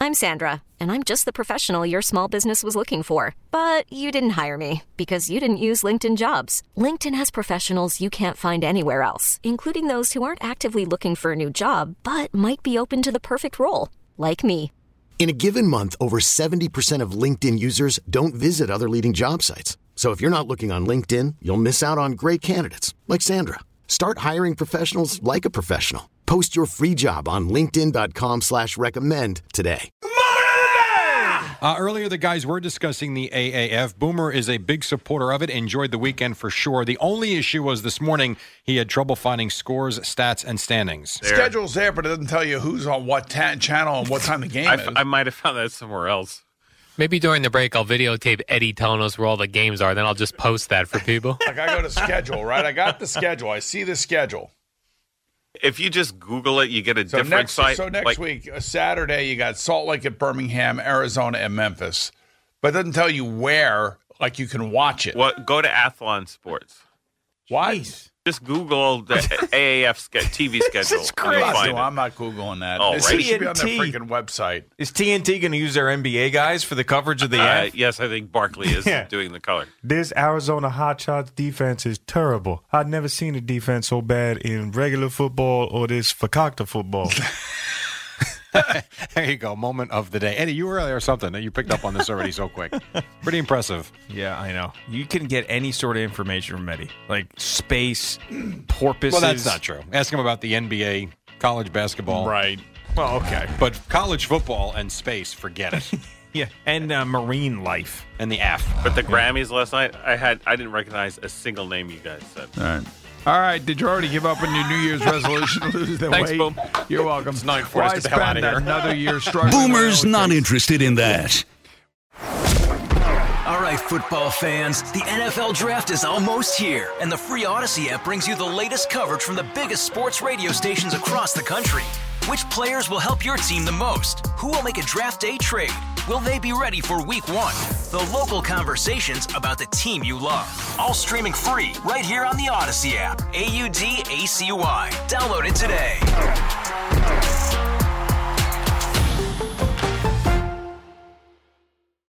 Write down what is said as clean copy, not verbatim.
I'm Sandra, and I'm just the professional your small business was looking for. But you didn't hire me because you didn't use LinkedIn Jobs. LinkedIn has professionals you can't find anywhere else, including those who aren't actively looking for a new job, but might be open to the perfect role, like me. In a given month, over 70% of LinkedIn users don't visit other leading job sites. So if you're not looking on LinkedIn, you'll miss out on great candidates like Sandra. Start hiring professionals like a professional. Post your free job on linkedin.com/recommend today. Earlier, the guys were discussing the AAF. Boomer is a big supporter of it, enjoyed the weekend for sure. The only issue was this morning he had trouble finding scores, stats, and standings. Schedule's there, but it doesn't tell you who's on what channel and what time the game is. I might have found that somewhere else. Maybe during the break, I'll videotape Eddie telling us where all the games are. Then I'll just post that for people. Like I go to schedule, right? I got the schedule. I see the schedule. If you just Google it, you get a different site. So next week, Saturday, you got Salt Lake at Birmingham, Arizona, and Memphis. But it doesn't tell you where, like you can watch it. Go to Athlon Sports. Why? Just Google the AAF TV schedule. It's crazy. I'm not Googling that. Oh, It right. should be on their freaking website. Is TNT going to use their NBA guys for the coverage of the F? Yes, I think Barkley is doing the color. This Arizona Hotshots defense is terrible. I've never seen a defense so bad in regular football or this fakakta football. There you go. Moment of the day. Eddie, you were earlier or something. You picked up on this already so quick. Pretty impressive. Yeah, I know. You can get any sort of information from Eddie, like space, porpoises. Well, that's not true. Ask him about the NBA, college basketball. Right. Well, okay. But college football and space, forget it. Yeah, and marine life. And the F. But the Grammys last night, I didn't recognize a single name you guys said. All right. Did you already give up on your New Year's resolution to lose the Thanks, weight? Boom. You're welcome. It's 9:40. Why Get the hell out of spend here. another year struggling? Boomer's not interested in that. All right, football fans, the NFL Draft is almost here, and the free Odyssey app brings you the latest coverage from the biggest sports radio stations across the country. Which players will help your team the most? Who will make a draft day trade? Will they be ready for week one? The local conversations about the team you love. All streaming free right here on the Odyssey app. AUDACY. Download it today.